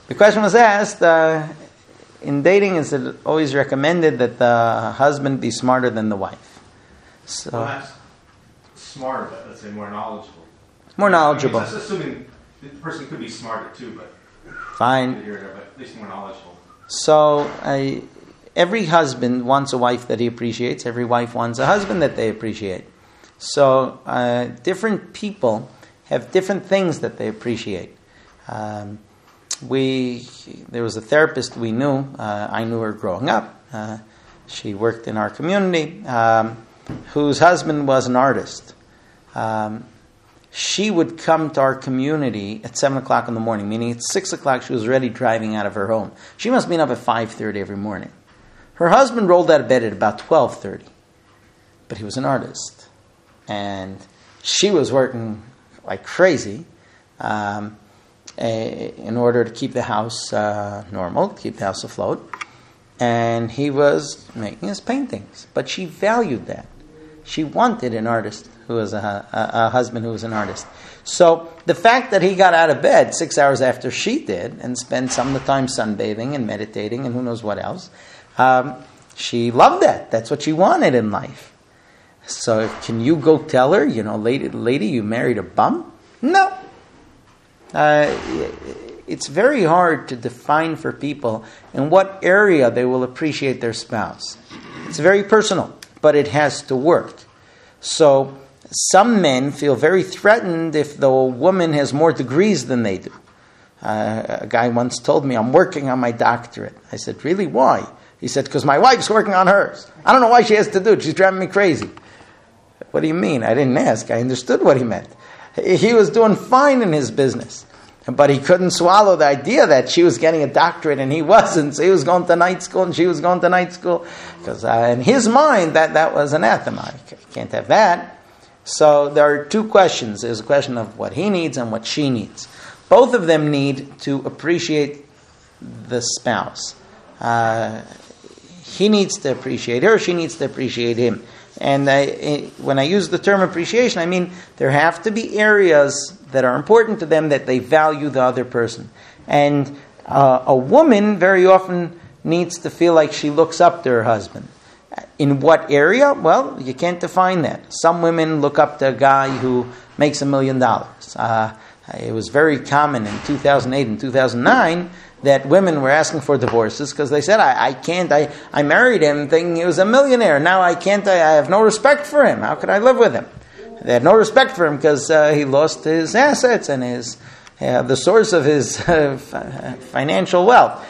The question was asked, in dating, is it always recommended that the husband be smarter than the wife? So, well, not smarter, but let's say more knowledgeable. More knowledgeable. I mean, that's assuming the person could be smarter too, but fine. But at least more knowledgeable. So, every husband wants a wife that he appreciates. Every wife wants a husband that they appreciate. So, different people have different things that they appreciate. There was a therapist we knew. I knew her growing up. She worked in our community, whose husband was an artist. She would come to our community at 7 o'clock in the morning, meaning at 6 o'clock she was already driving out of her home. She must have been up at 5:30 every morning. Her husband rolled out of bed at about 12:30, but he was an artist. And she was working like crazy in order to keep the house normal, keep the house afloat. And he was making his paintings. But she valued that. She wanted an artist who was a husband who was an artist. So the fact that he got out of bed 6 hours after she did and spent some of the time sunbathing and meditating and who knows what else, she loved that. That's what she wanted in life. So can you go tell her, lady, you married a bum? No. It's very hard to define for people in what area they will appreciate their spouse. It's very personal, but it has to work. So some men feel very threatened if the woman has more degrees than they do. A guy once told me, I'm working on my doctorate. I said, really, why? He said, because my wife's working on hers. I don't know why she has to do it. She's driving me crazy. What do you mean? I didn't ask. I understood what he meant. He was doing fine in his business, but he couldn't swallow the idea that she was getting a doctorate and he wasn't. So he was going to night school and she was going to night school. Because in his mind, that was anathema. You can't have that. So there are two questions. There's a question of what he needs and what she needs. Both of them need to appreciate the spouse. He needs to appreciate her. She needs to appreciate him. And when I use the term appreciation, I mean there have to be areas that are important to them that they value the other person. And a woman very often needs to feel like she looks up to her husband. In what area? Well, you can't define that. Some women look up to a guy who makes $1 million. It was very common in 2008 and 2009 that women were asking for divorces because they said, I married him thinking he was a millionaire. Now I have no respect for him. How could I live with him? They had no respect for him because he lost his assets and the source of his financial wealth.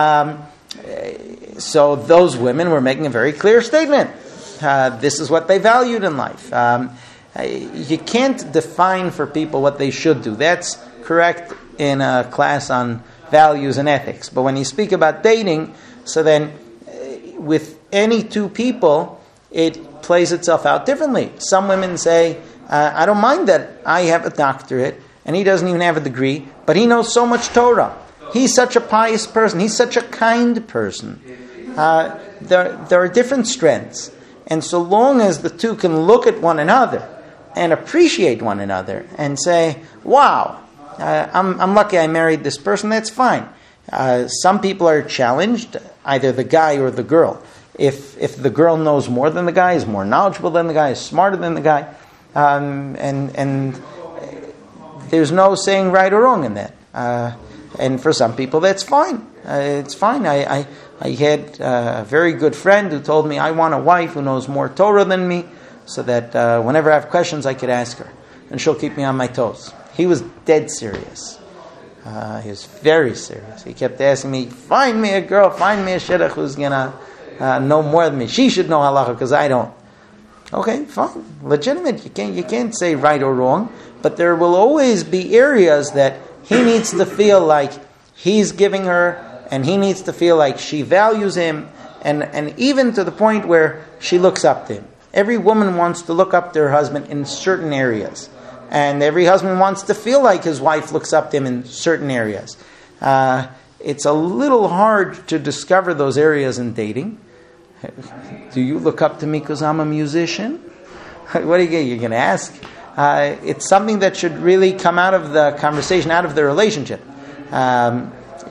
So those women were making a very clear statement. This is what they valued in life. You can't define for people what they should do. That's correct in a class on values and ethics. But when you speak about dating, so then with any two people, it plays itself out differently. Some women say, I don't mind that I have a doctorate and he doesn't even have a degree, but he knows so much Torah. He's such a pious person. He's such a kind person. There are different strengths. And so long as the two can look at one another and appreciate one another and say, wow, I'm lucky I married this person, that's fine. Some people are challenged, either the guy or the girl. If the girl knows more than the guy, is more knowledgeable than the guy, is smarter than the guy, and there's no saying right or wrong in that. And for some people, that's fine. It's fine. I had a very good friend who told me, I want a wife who knows more Torah than me, so that whenever I have questions, I could ask her, and she'll keep me on my toes. He was dead serious. He was very serious. He kept asking me, find me a girl, find me a shidduch who's going to know more than me. She should know halacha because I don't. Okay, fine. Legitimate. You can't say right or wrong, but there will always be areas that he needs to feel like he's giving her, and he needs to feel like she values him, and even to the point where she looks up to him. Every woman wants to look up to her husband in certain areas. And every husband wants to feel like his wife looks up to him in certain areas. It's a little hard to discover those areas in dating. Do you look up to me because I'm a musician? What are you going to ask? It's something that should really come out of the conversation, out of the relationship.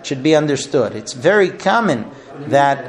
It should be understood. It's very common that,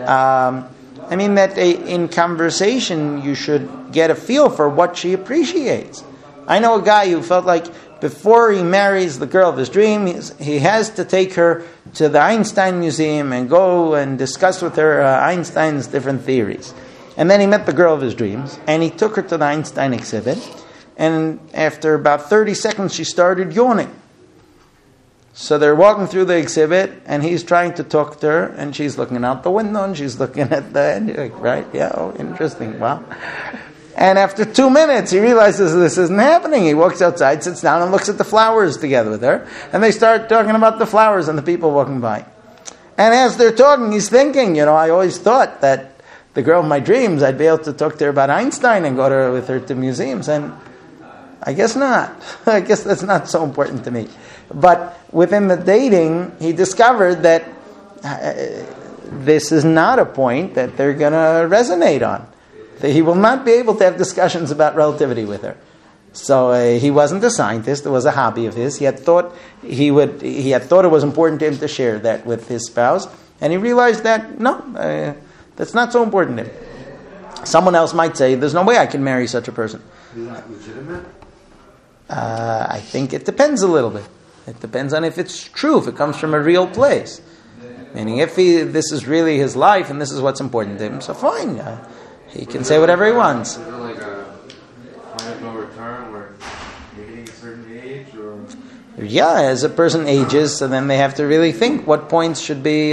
in conversation you should get a feel for what she appreciates. I know a guy who felt like before he marries the girl of his dream, he has to take her to the Einstein Museum and go and discuss with her Einstein's different theories. And then he met the girl of his dreams, and he took her to the Einstein exhibit, and after about 30 seconds she started yawning. So they're walking through the exhibit, and he's trying to talk to her, and she's looking out the window, and she's looking at the end. Right? Yeah, oh, interesting. Wow. And after 2 minutes, he realizes this isn't happening. He walks outside, sits down, and looks at the flowers together with her. And they start talking about the flowers and the people walking by. And as they're talking, he's thinking, I always thought that the girl of my dreams, I'd be able to talk to her about Einstein and go with her to museums. And I guess not. I guess that's not so important to me. But within the dating, he discovered that this is not a point that they're going to resonate on. He will not be able to have discussions about relativity with her. So he wasn't a scientist; it was a hobby of his. He had thought it was important to him to share that with his spouse, and he realized that that's not so important to him. Someone else might say, "There's no way I can marry such a person." Is that legitimate? I think it depends a little bit. It depends on if it's true, if it comes from a real place. Meaning, if this is really his life and this is what's important to him, so fine. He can say whatever he wants. Is there like a point of no return where you're hitting a certain age, or? Yeah, as a person ages, so then they have to really think what points should be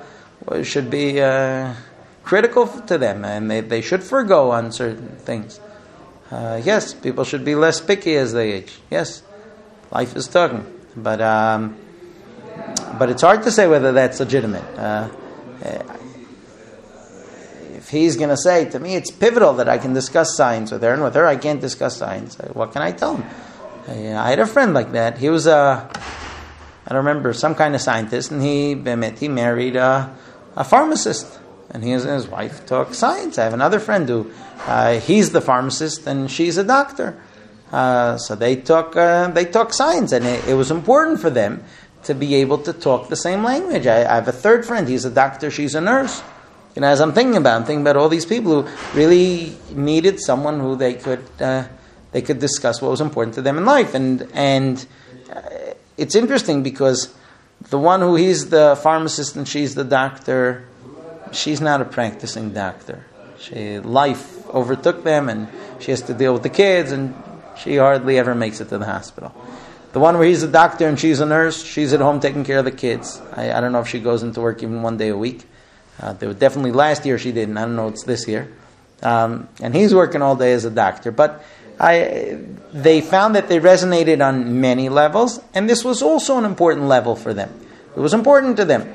critical to them, and they should forgo on certain things. Yes, people should be less picky as they age. Yes, life is talking, but it's hard to say whether that's legitimate. If he's going to say to me, it's pivotal that I can discuss science with her, and with her I can't discuss science, what can I tell him? I had a friend like that. He was I don't remember, some kind of scientist, and he married a pharmacist, and he and his wife talk science. I have another friend who he's the pharmacist and she's a doctor. So they talk science, and it was important for them to be able to talk the same language. I have a third friend. He's a doctor. She's a nurse. As I'm thinking about all these people who really needed someone who they could discuss what was important to them in life. And it's interesting because the one who he's the pharmacist and she's the doctor, she's not a practicing doctor. Life overtook them, and she has to deal with the kids, and she hardly ever makes it to the hospital. The one where he's a doctor and she's a nurse, she's at home taking care of the kids. I don't know if she goes into work even one day a week. There was definitely last year she didn't. I don't know, it's this year. And he's working all day as a doctor. But they found that they resonated on many levels, and this was also an important level for them. It was important to them.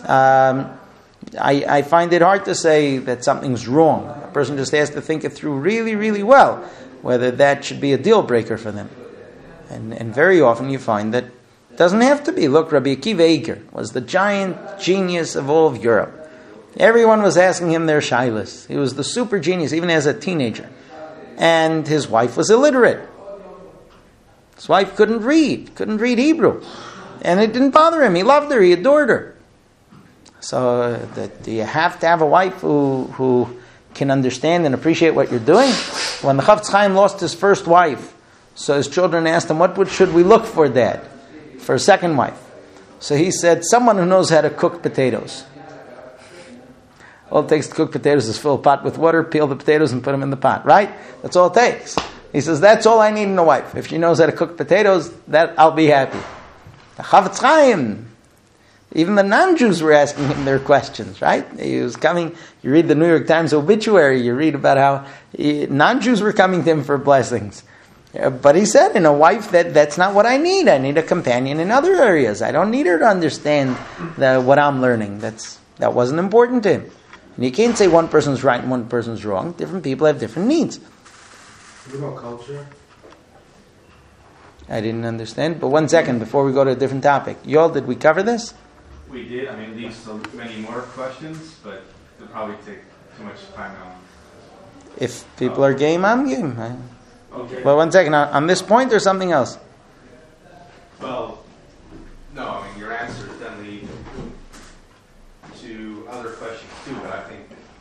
I find it hard to say that something's wrong. A person just has to think it through really, really well, whether that should be a deal breaker for them. And very often you find that it doesn't have to be. Look, Rabbi Akiva Eiger was the giant genius of all of Europe. Everyone was asking him their shilas. He was the super genius, even as a teenager. And his wife was illiterate. His wife couldn't read Hebrew. And it didn't bother him. He loved her. He adored her. So do you have to have a wife who can understand and appreciate what you're doing? When the Chafetz Chaim lost his first wife, so his children asked him, what should we look for, Dad, for a second wife? So he said, someone who knows how to cook potatoes. All it takes to cook potatoes is fill a pot with water, peel the potatoes, and put them in the pot, right? That's all it takes. He says, that's all I need in a wife. If she knows how to cook potatoes, that I'll be happy. The Chafetz Chaim, even the non-Jews were asking him their questions, right? He was coming, you read the New York Times obituary, you read about how non-Jews were coming to him for blessings. But he said, in a wife, that's not what I need. I need a companion in other areas. I don't need her to understand what I'm learning. That wasn't important to him. And you can't say one person's right and one person's wrong. Different people have different needs. What about culture? I didn't understand. But 1 second before we go to a different topic. Yoel, did we cover this? We did. I mean, it leaves so many more questions, but it'll probably take too much time now. If people are game, I'm game. Okay. Well, 1 second. On this point or something else? Well, no, I mean, your answers definitely other questions too, but I think